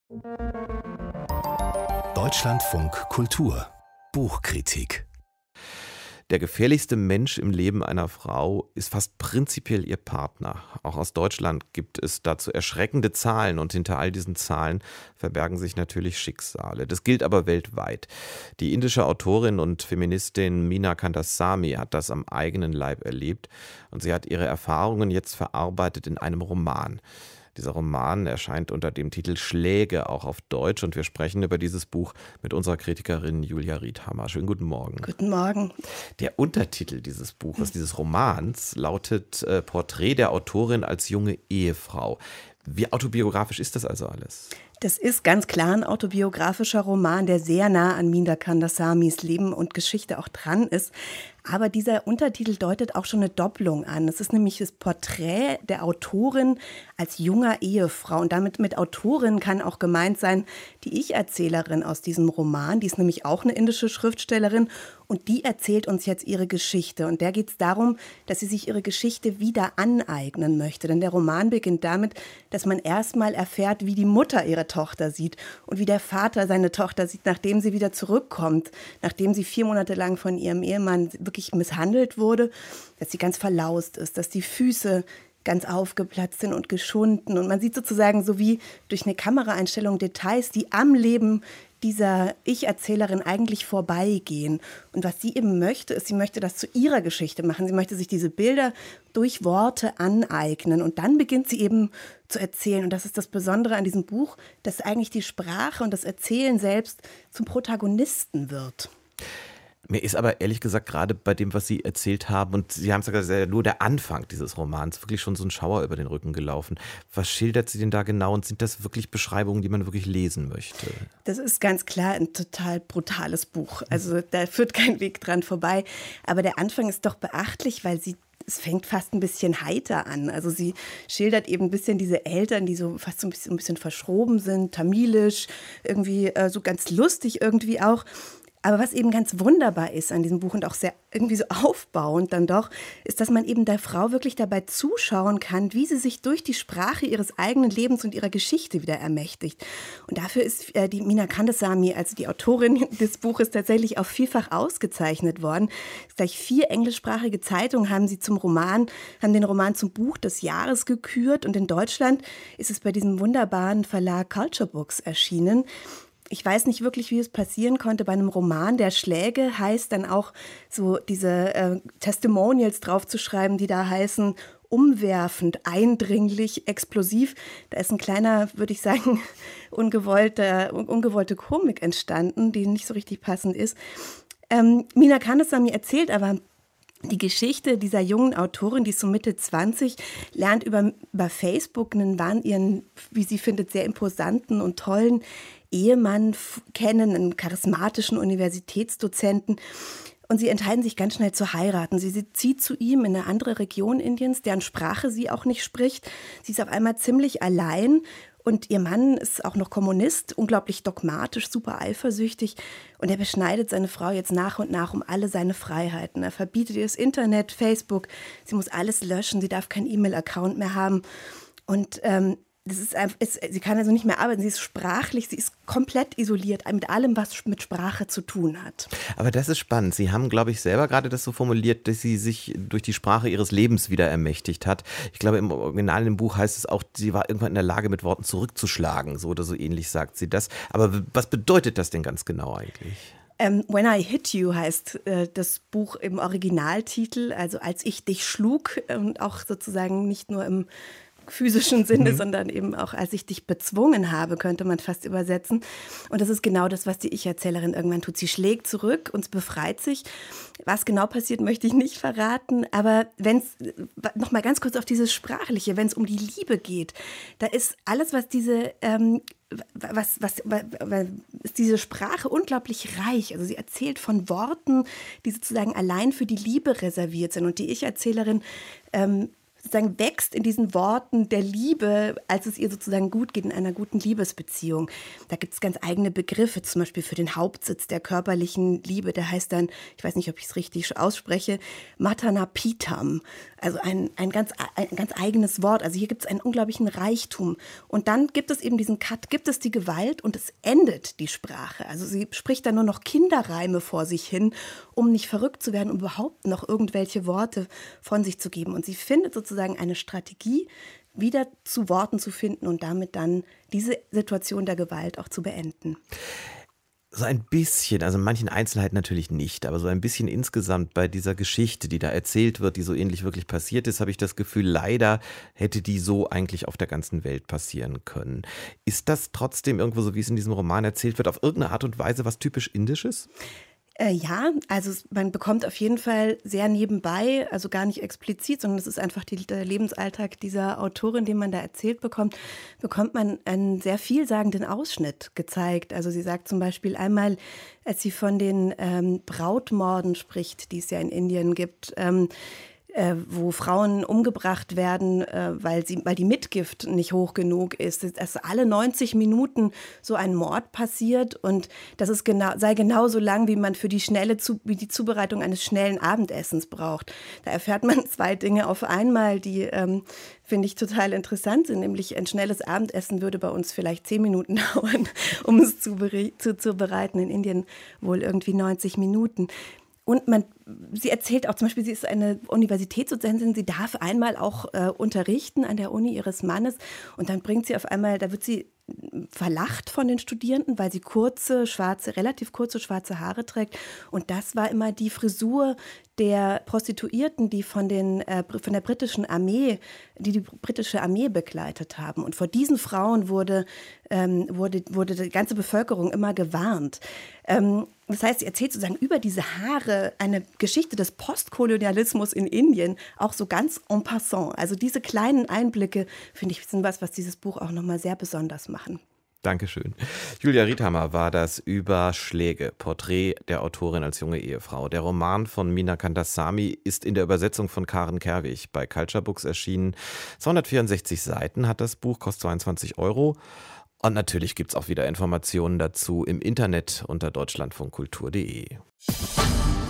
Deutschlandfunk Kultur Buchkritik. Der gefährlichste Mensch im Leben einer Frau ist fast prinzipiell ihr Partner. Auch aus Deutschland gibt es dazu erschreckende Zahlen und hinter all diesen Zahlen verbergen sich natürlich Schicksale. Das gilt aber weltweit. Die indische Autorin und Feministin Meena Kandasamy hat das am eigenen Leib erlebt und sie hat ihre Erfahrungen jetzt verarbeitet in einem Roman. Dieser Roman erscheint unter dem Titel Schläge auch auf Deutsch und wir sprechen über dieses Buch mit unserer Kritikerin Julia Riedhammer. Schönen guten Morgen. Guten Morgen. Der Untertitel dieses Buches, dieses Romans, lautet Porträt der Autorin als junge Ehefrau. Wie autobiografisch ist das also alles? Das ist ganz klar ein autobiografischer Roman, der sehr nah an Meena Kandasamys Leben und Geschichte auch dran ist. Aber dieser Untertitel deutet auch schon eine Doppelung an. Es ist nämlich das Porträt der Autorin als junger Ehefrau. Und damit mit Autorin kann auch gemeint sein, die Ich-Erzählerin aus diesem Roman. Die ist nämlich auch eine indische Schriftstellerin und die erzählt uns jetzt ihre Geschichte. Und der geht es darum, dass sie sich ihre Geschichte wieder aneignen möchte. Denn der Roman beginnt damit, dass man erstmal erfährt, wie die Mutter ihre Tochter sieht und wie der Vater seine Tochter sieht, nachdem sie wieder zurückkommt, nachdem sie 4 Monate lang von ihrem Ehemann wirklich misshandelt wurde, dass sie ganz verlaust ist, dass die Füße ganz aufgeplatzt sind und geschunden. Und man sieht sozusagen so wie durch eine Kameraeinstellung Details, die am Leben dieser Ich-Erzählerin eigentlich vorbeigehen. Und was sie eben möchte, ist, sie möchte das zu ihrer Geschichte machen. Sie möchte sich diese Bilder durch Worte aneignen. Und dann beginnt sie eben zu erzählen. Und das ist das Besondere an diesem Buch, dass eigentlich die Sprache und das Erzählen selbst zum Protagonisten wird. Mir ist aber ehrlich gesagt gerade bei dem, was Sie erzählt haben, und Sie haben es gesagt, das ist ja nur der Anfang dieses Romans, wirklich schon so ein Schauer über den Rücken gelaufen. Was schildert sie denn da genau und sind das wirklich Beschreibungen, die man wirklich lesen möchte? Das ist ganz klar ein total brutales Buch. Also da führt kein Weg dran vorbei. Aber der Anfang ist doch beachtlich, weil es fängt fast ein bisschen heiter an. Also sie schildert eben ein bisschen diese Eltern, die so fast so ein bisschen verschroben sind, tamilisch, irgendwie so ganz lustig irgendwie auch. Aber was eben ganz wunderbar ist an diesem Buch und auch sehr irgendwie so aufbauend dann doch, ist, dass man eben der Frau wirklich dabei zuschauen kann, wie sie sich durch die Sprache ihres eigenen Lebens und ihrer Geschichte wieder ermächtigt. Und dafür ist die Meena Kandasamy, also die Autorin des Buches, tatsächlich auch vielfach ausgezeichnet worden. Gleich 4 englischsprachige Zeitungen haben den Roman zum Buch des Jahres gekürt und in Deutschland ist es bei diesem wunderbaren Verlag Culture Books erschienen. Ich weiß nicht wirklich, wie es passieren konnte bei einem Roman, der Schläge heißt, dann auch so diese Testimonials draufzuschreiben, die da heißen, umwerfend, eindringlich, explosiv. Da ist ein kleiner, würde ich sagen, ungewollte Komik entstanden, die nicht so richtig passend ist. Meena Kandasamy erzählt aber die Geschichte dieser jungen Autorin, die ist so Mitte 20, lernt über Facebook ihren, wie sie findet, sehr imposanten und tollen Ehemann kennen, einen charismatischen Universitätsdozenten. Und sie entscheiden sich ganz schnell zu heiraten. Sie zieht zu ihm in eine andere Region Indiens, deren Sprache sie auch nicht spricht. Sie ist auf einmal ziemlich allein. Und ihr Mann ist auch noch Kommunist, unglaublich dogmatisch, super eifersüchtig. Und er beschneidet seine Frau jetzt nach und nach um alle seine Freiheiten. Er verbietet ihr das Internet, Facebook. Sie muss alles löschen, sie darf keinen E-Mail-Account mehr haben. Und sie kann also nicht mehr arbeiten, sie ist sprachlich, sie ist komplett isoliert mit allem, was mit Sprache zu tun hat. Aber das ist spannend. Sie haben, glaube ich, selber gerade das so formuliert, dass sie sich durch die Sprache ihres Lebens wieder ermächtigt hat. Ich glaube, im Original im Buch heißt es auch, sie war irgendwann in der Lage, mit Worten zurückzuschlagen, so oder so ähnlich sagt sie das. Aber was bedeutet das denn ganz genau eigentlich? When I Hit You heißt das Buch im Originaltitel, also als ich dich schlug und auch sozusagen nicht nur im physischen Sinne, sondern eben auch, als ich dich bezwungen habe, könnte man fast übersetzen. Und das ist genau das, was die Ich-Erzählerin irgendwann tut. Sie schlägt zurück und befreit sich. Was genau passiert, möchte ich nicht verraten. Aber wenn es, noch mal ganz kurz auf dieses Sprachliche, wenn es um die Liebe geht, da ist alles, was ist diese Sprache unglaublich reich. Also sie erzählt von Worten, die sozusagen allein für die Liebe reserviert sind. Und die Ich-Erzählerin sozusagen wächst in diesen Worten der Liebe, als es ihr sozusagen gut geht in einer guten Liebesbeziehung. Da gibt es ganz eigene Begriffe, zum Beispiel für den Hauptsitz der körperlichen Liebe. Der heißt dann, ich weiß nicht, ob ich es richtig ausspreche, Matanapitam. Also ein ganz eigenes Wort. Also hier gibt es einen unglaublichen Reichtum. Und dann gibt es eben diesen Cut, gibt es die Gewalt und es endet die Sprache. Also sie spricht dann nur noch Kinderreime vor sich hin, um nicht verrückt zu werden, um überhaupt noch irgendwelche Worte von sich zu geben. Und sie findet sozusagen eine Strategie, wieder zu Worten zu finden und damit dann diese Situation der Gewalt auch zu beenden. So ein bisschen, also in manchen Einzelheiten natürlich nicht, aber so ein bisschen insgesamt bei dieser Geschichte, die da erzählt wird, die so ähnlich wirklich passiert ist, habe ich das Gefühl, leider hätte die so eigentlich auf der ganzen Welt passieren können. Ist das trotzdem irgendwo, so wie es in diesem Roman erzählt wird, auf irgendeine Art und Weise was typisch Indisches? Ja, also man bekommt auf jeden Fall sehr nebenbei, also gar nicht explizit, sondern es ist einfach der Lebensalltag dieser Autorin, den man da erzählt bekommt man einen sehr vielsagenden Ausschnitt gezeigt. Also sie sagt zum Beispiel einmal, als sie von den Brautmorden spricht, die es ja in Indien gibt, wo Frauen umgebracht werden, weil die Mitgift nicht hoch genug ist. Dass alle 90 Minuten so ein Mord passiert und das ist sei genauso lang, wie man für die Zubereitung eines schnellen Abendessens braucht. Da erfährt man zwei Dinge auf einmal, die finde ich total interessant sind. Nämlich ein schnelles Abendessen würde bei uns vielleicht 10 Minuten dauern, um es zuzubereiten. In Indien wohl irgendwie 90 Minuten. Und sie erzählt auch zum Beispiel, sie ist eine Universitätsdozentin, sie darf einmal auch unterrichten an der Uni ihres Mannes und dann da wird sie verlacht von den Studierenden, weil sie relativ kurze schwarze Haare trägt und das war immer die Frisur der Prostituierten, die von der britischen Armee, die britische Armee begleitet haben. Und vor diesen Frauen wurde die ganze Bevölkerung immer gewarnt. Das heißt, sie erzählt sozusagen über diese Haare eine Geschichte des Postkolonialismus in Indien, auch so ganz en passant. Also diese kleinen Einblicke, finde ich, sind was dieses Buch auch nochmal sehr besonders machen. Dankeschön. Julia Riethammer war das über Schläge, Porträt der Autorin als junge Ehefrau. Der Roman von Meena Kandasamy ist in der Übersetzung von Karen Kerwig bei Culture Books erschienen. 264 Seiten hat das Buch, kostet 22 €. Und natürlich gibt es auch wieder Informationen dazu im Internet unter deutschlandfunkkultur.de.